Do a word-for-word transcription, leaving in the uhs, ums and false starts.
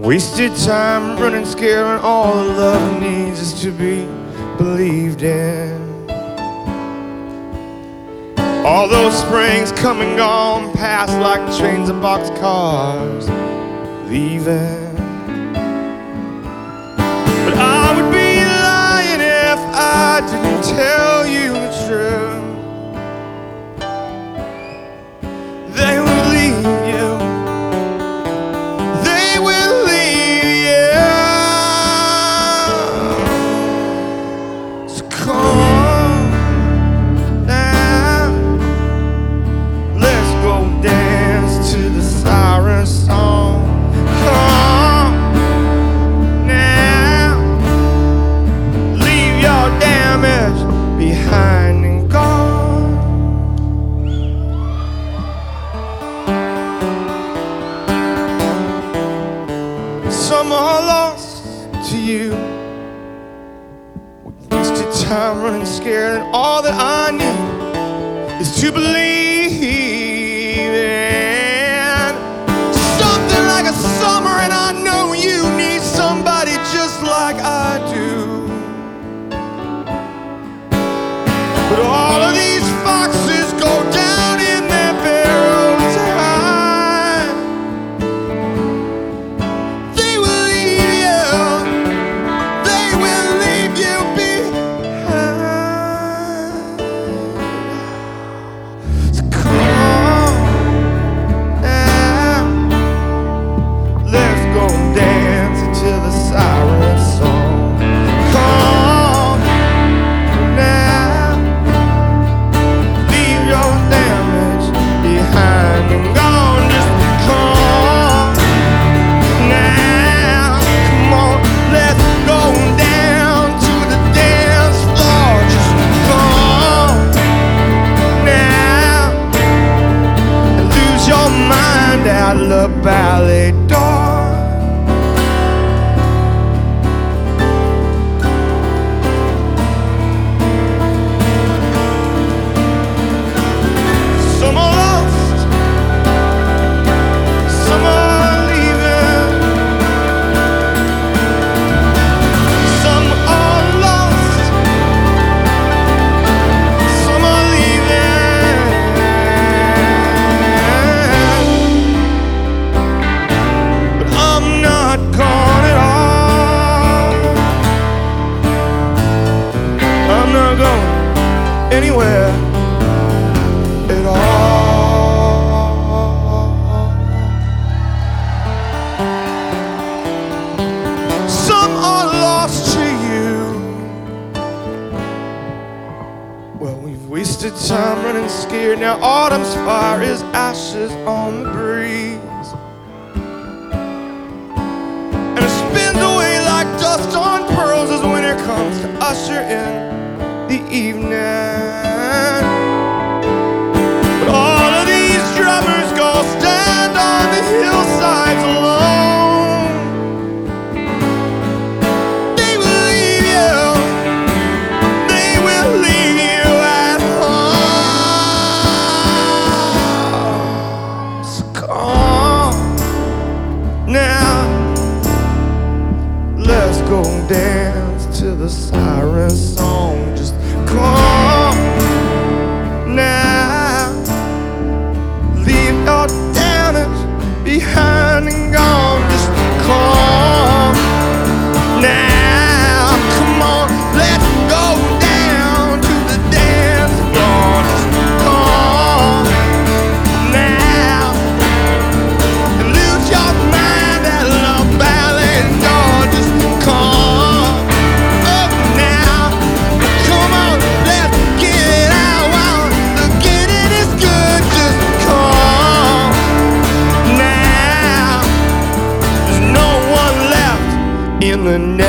Wasted time running scared when all the love needs is to be believed in. All those springs come and gone past like trains and boxcars leaving. But I would be lying if I didn't tell you the truth. They will leave you. They will leave you. So come now, let's go dance to the siren song. Come now, leave your damage behind and gone. Some are lost to you. Wasted time running scared, and all that I need is to believe in something like a summer. And I know you need somebody just like I do. But all of these foxes go down in their barrel time. They will leave you. They will leave you behind. So come now, let's go dance until the siren song. Come now, leave your damage behind and gone. Just come now, come on, let's go down to the dance floor. Just come now and lose your mind out of the ballet door. Some are lost, some are leaving. Some are lost, some are leaving. But I'm not gone at all. I'm not going anywhere at all. Some are lost to you. Well, we've wasted time running scared. Now autumn's fire is ashes on the breeze, and it spins away like dust on pearls as winter comes to usher in the evening. But all of these drummers go stand on the hillsides alone. They will leave you. They will leave you at home. So come now, let's go dance to the siren song. Just come now, leave your damage behind and gone. Just come now, come on, let's go down to the dance floor. Just come now and lose your mind at the ballet door. Just come up now, come on, let's get it out while the getting is good. Just come now, there's no one left in the net.